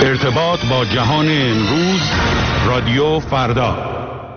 ارتباط با جهان امروز، رادیو فردا.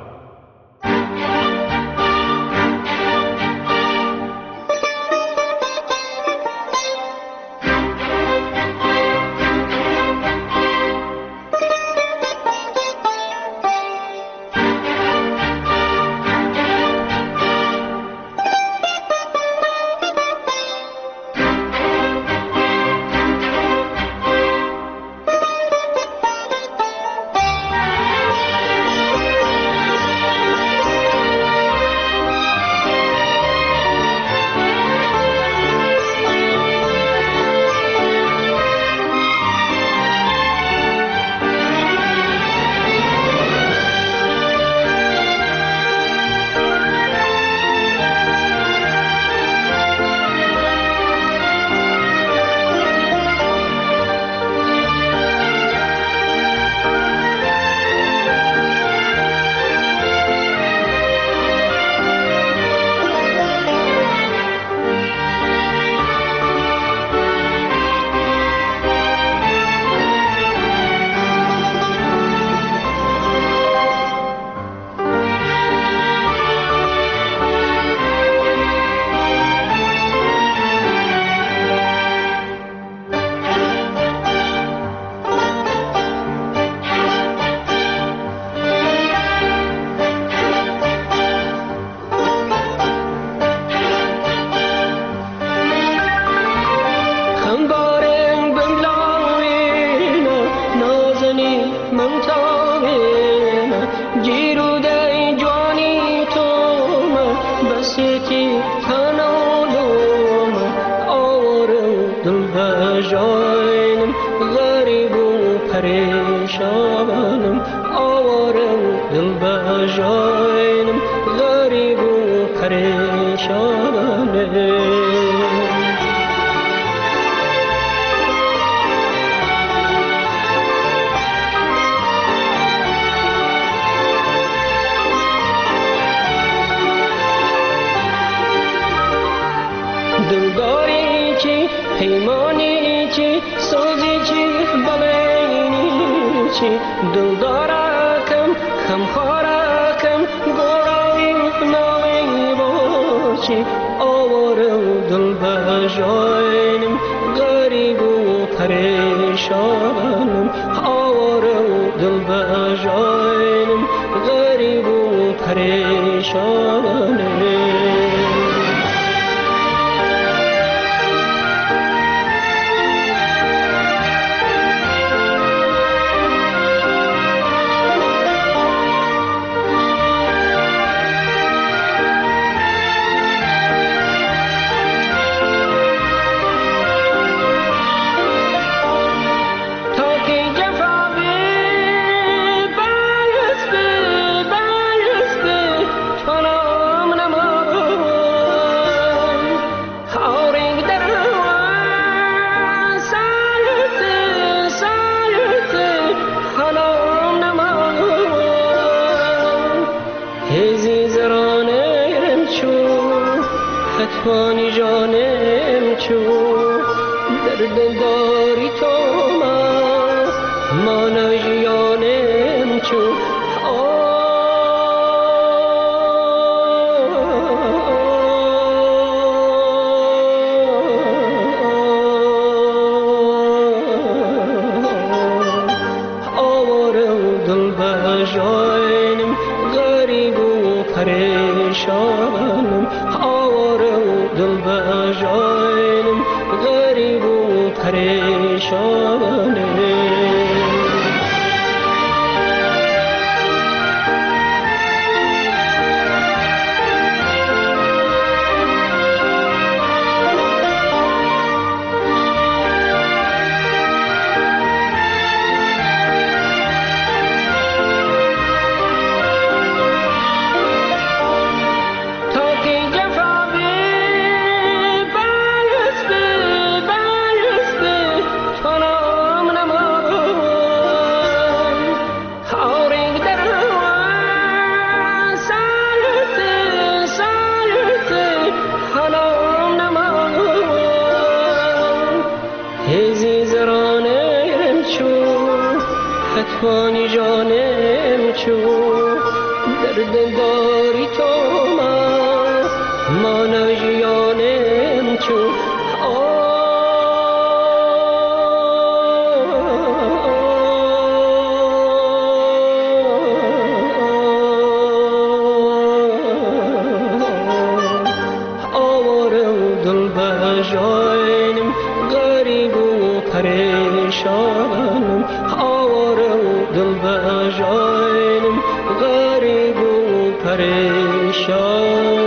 دلداری چی پیمانی چی سوزی چی بلینی چی دلدارکم خمخارکم گوراوی ناوی باشی آورم دل بجاینم غریب و پریشانم آورم دل بجاینم غریب و پریشانم خطوانی جانم چو درد داری تو ما نجیانم چو آوارم دل بجاینم غریب و پریشانم دل بجاینم غریب و پریشانم نما فتوانی جانم چون در دلداری تو من جیانم چون آواره و دل بجاینم غریب و پریشانم آواره و دل بجاینم غریب و پریشانم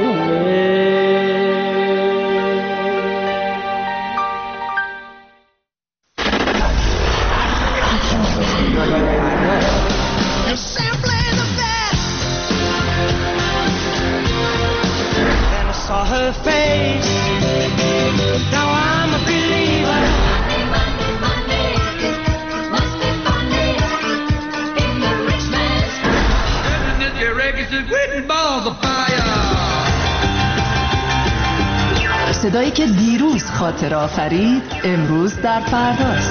Her face. Now I'm a believer. Monday, must be Monday in the rich man's house. And your records is written balls of fire. صدایی که دیروز خاطر آفرید امروز در فرداست.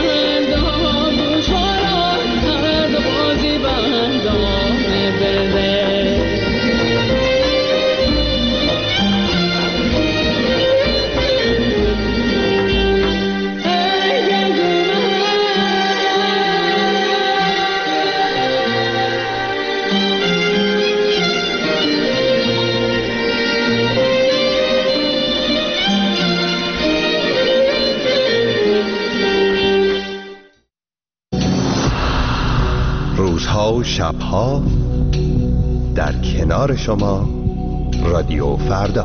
بده روزها و شبها در کنار شما رادیو فردا.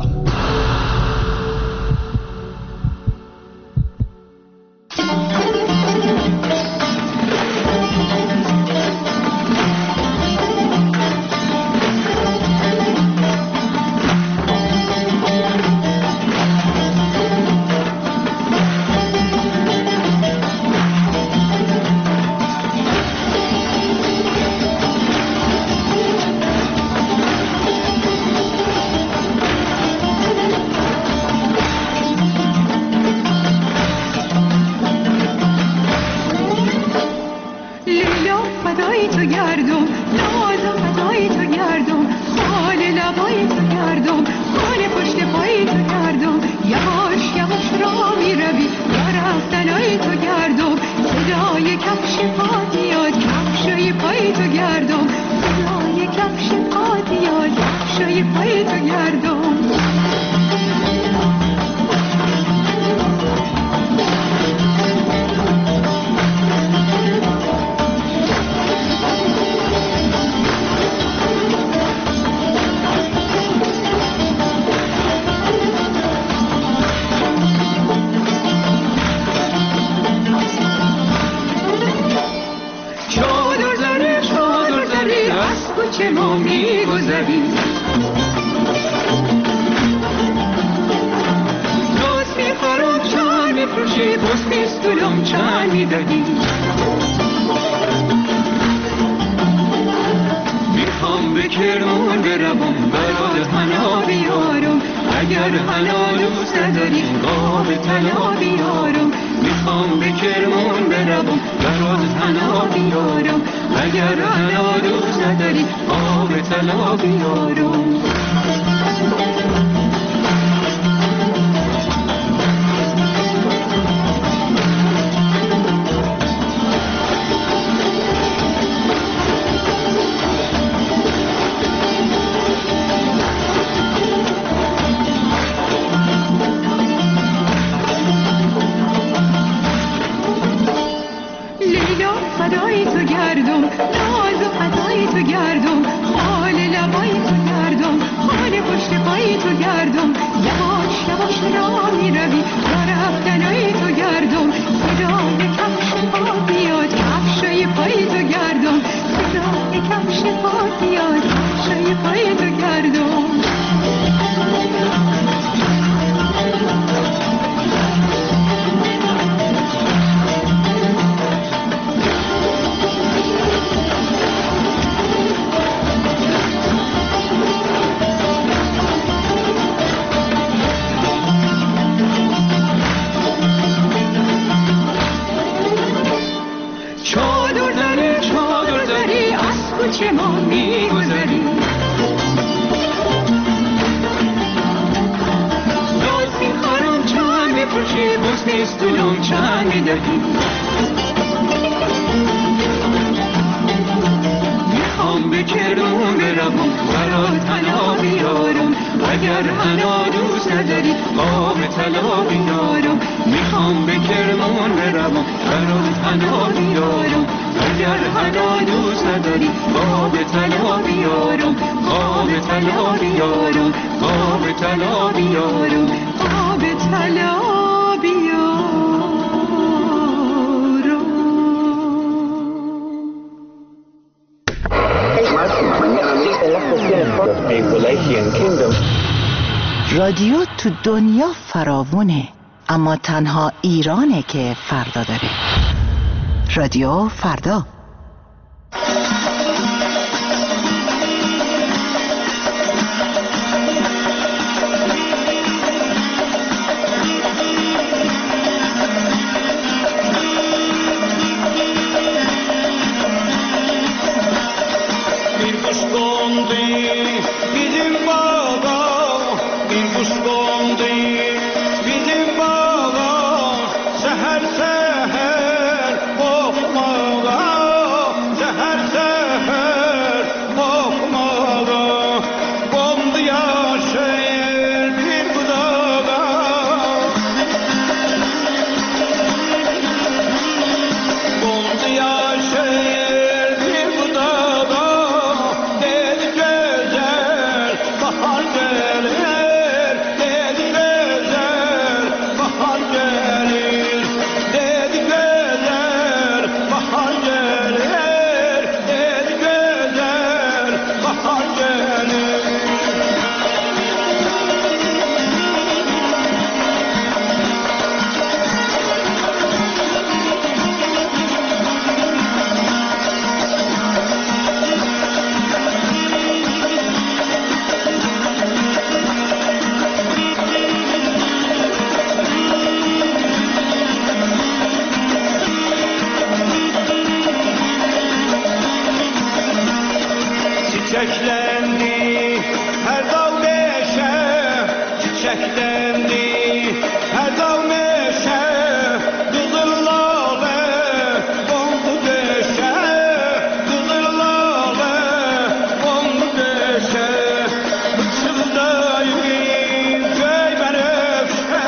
رادیو تو دنیا فراوونه، اما تنها ایرانه که فردا داره. رادیو فردا. Yaşayır bir bu çiçeklendi her dağ meşe, çiçeklendi her dağ meşe, kızıl lale kondu deşe, kızıl lale kondu deşe, bıçıldayım köy menevşe,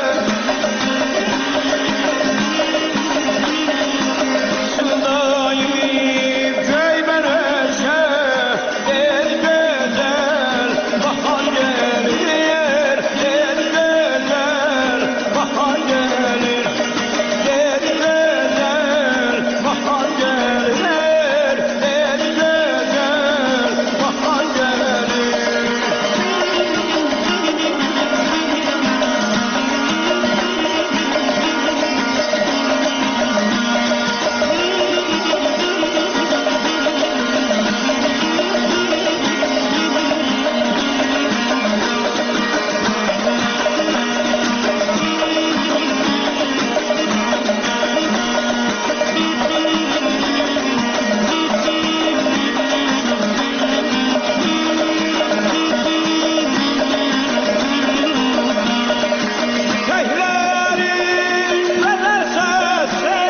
bıçıldayım köy menevşe, el güzel bahar gelir, el güzel bahar gelir, el güzel bahar gelir, el güzel bahar gelir. Şehirlerin bedel sesi,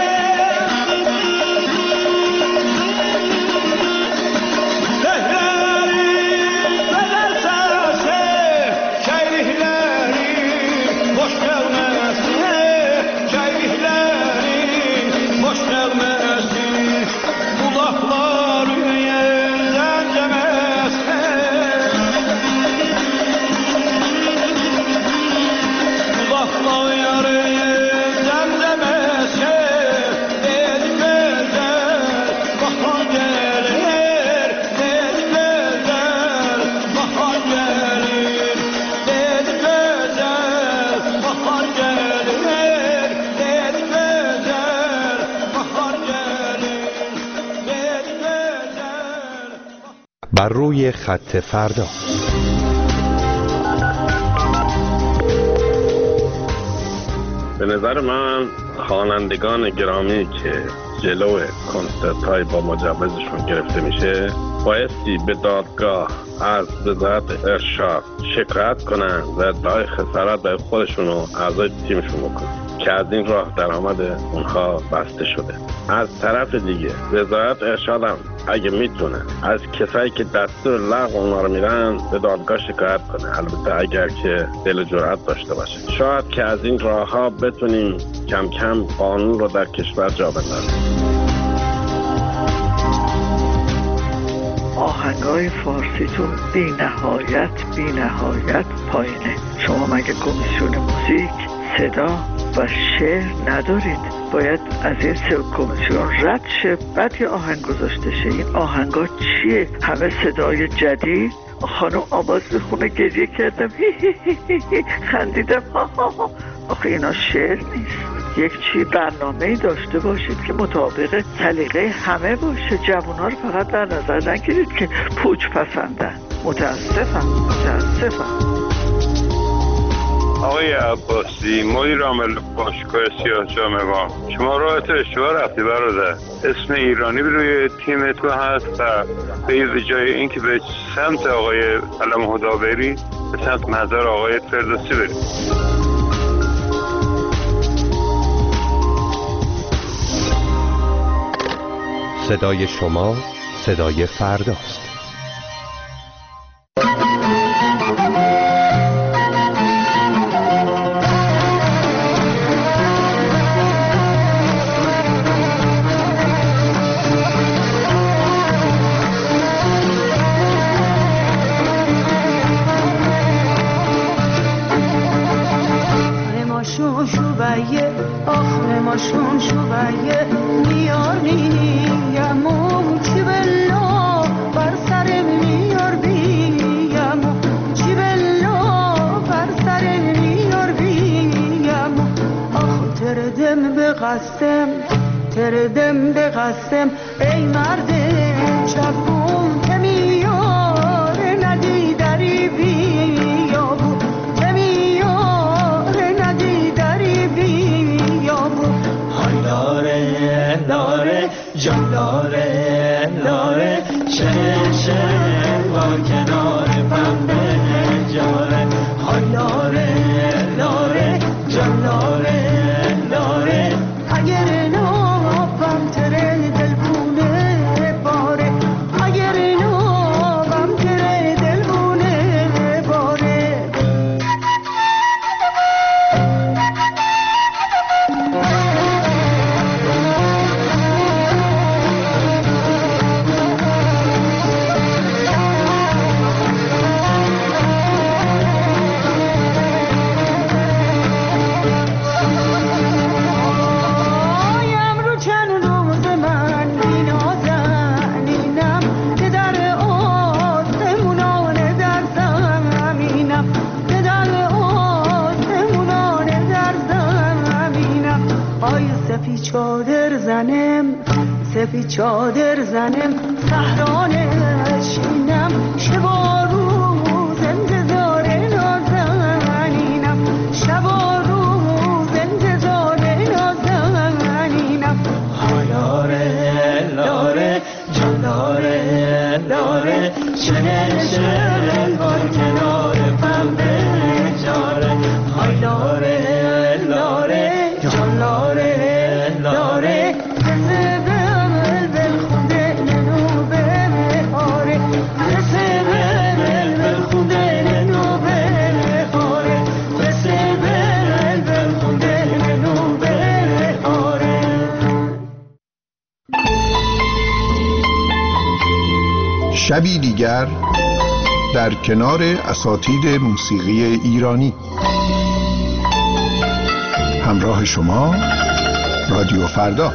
şehirlerin bedel sesi, şehirlerin boş gelmesi, şehirlerin boş gelmesi, kulakları yerden demesi. Kulakları zemzemesi, el güzel bahar gelir, el güzel bahar gelir, el güzel bahar gelir, el güzel bahar gelir, el güzel. بر روی خط فردا. به نظر من خوانندگان گرامی که جلو کنسرت‌های با مجوزشون گرفته میشه بایستی به دادگاه از وزارت ارشاد شکایت کنن و ادعای خسارت برای خودشون و اعضای تیمشون بکنن که از این راه درآمد اونها بسته شده. از طرف دیگه وزارت ارشاد هم اگه میتونه از کسایی که دستور لغو اونا رو میرن به دادگاه شکایت کنه، البته اگر که دل و جرأت داشته باشه. شاید که از این راه‌ها بتونیم کم کم قانون رو در کشور جا بندازیم. آهنگای فارسیتون بی نهایت پایینه. شما مگه کمیسیون موزیک، صدا و شعر ندارید؟ باید از این سه کمیسیون رد شه، بعد یه آهنگ گذاشته شه. این آهنگا چیه؟ همه صدای جدید. خانم آواز بخونه گریه کردم خندیدم آخه اینا شعر نیست. یک چی برنامه‌ای داشته باشید که مطابق سلیقه همه باشه. جوان‌ها رو فقط در نظر نگیرید که پوچ پسندن. متاسفم. آقای عباسی، مدیر عامل باشگاه سیاه‌چال مقام، شما راحت اشتباه رفتی برادر. اسم ایرانی روی تیمتون هست و به جای اینکه به سمت آقای علم هدا بری، به سمت مزار آقای فردوسی بری. صدای شما صدای فرداست. آخرماشون شویه میاریم و چی بلا بر سرم میار بیم چی بلا بر سرم میار بیم آخ تردم به قسم ای مرد چپون که میار ندی دری بیا بود که میار ندی دری بیا بود های لاره جان لاره چه بار کنار پنبه جاره های لاره لاره جان لاره لاره اگر نابم تره دلبونه باره اگر نابم تره دلبونه باره سپی چادر زنم سهران شینم شب و روز انتظار نازنینم شب و روز انتظار نازنینم لاره لاره جان لاره لاره شنل شنل بار کنار پنبه جاره های لاره لاره جان لاره لاره شبی دیگر در کنار اساتید موسیقی ایرانی. همراه شما رادیو فردا.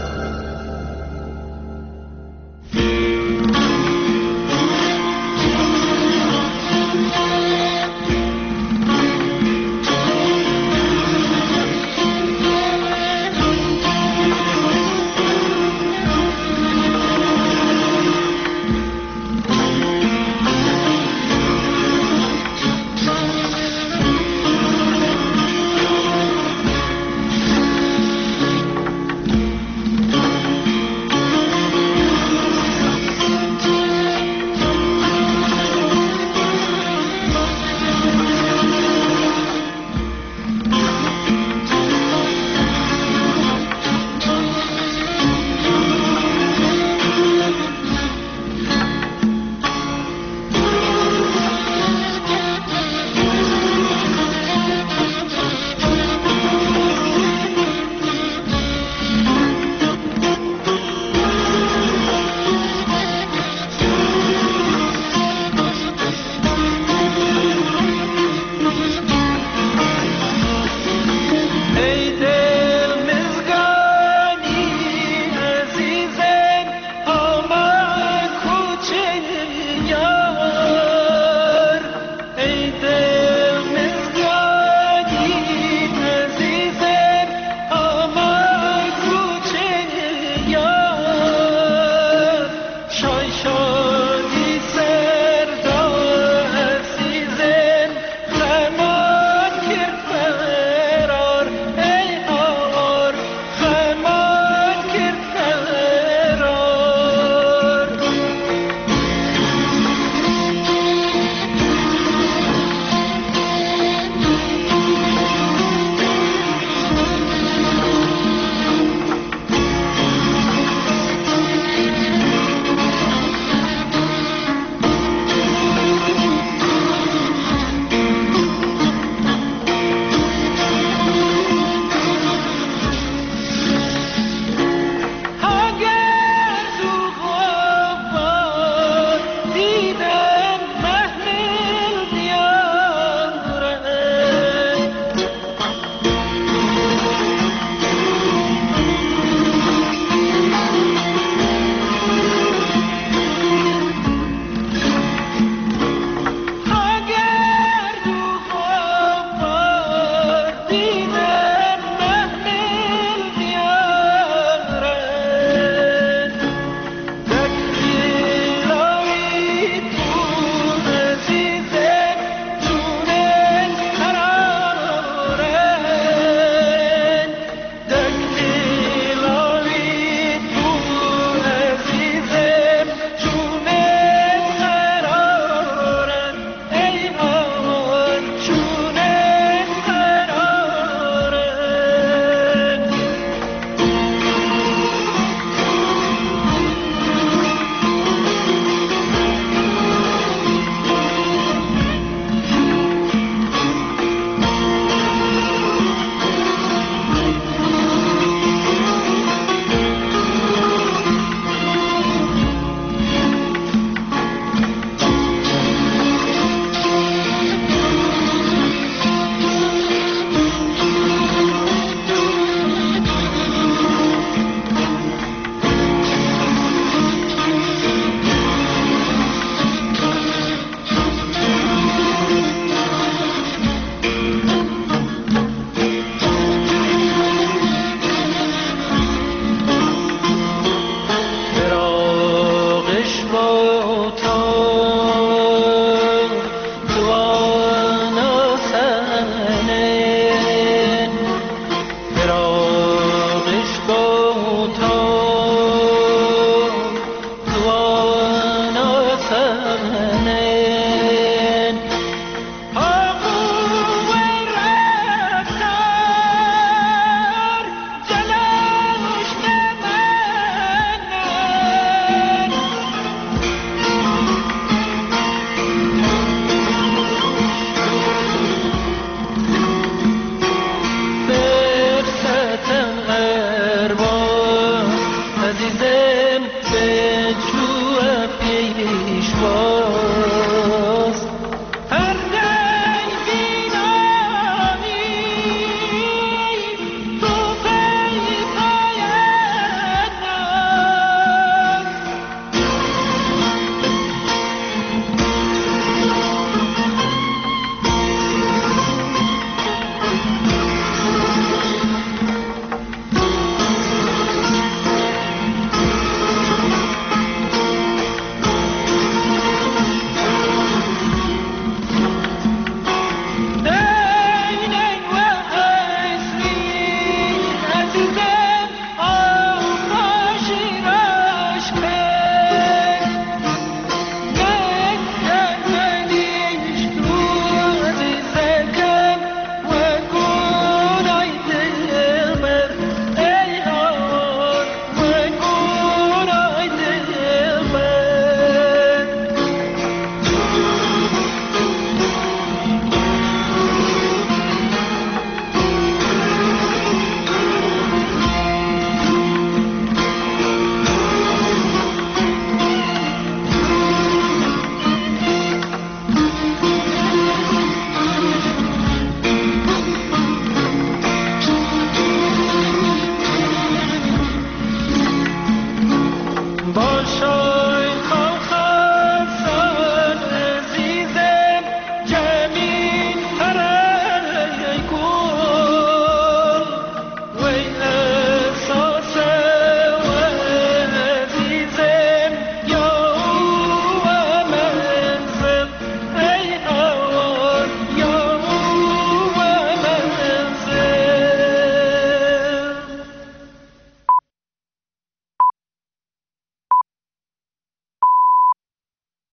چشمان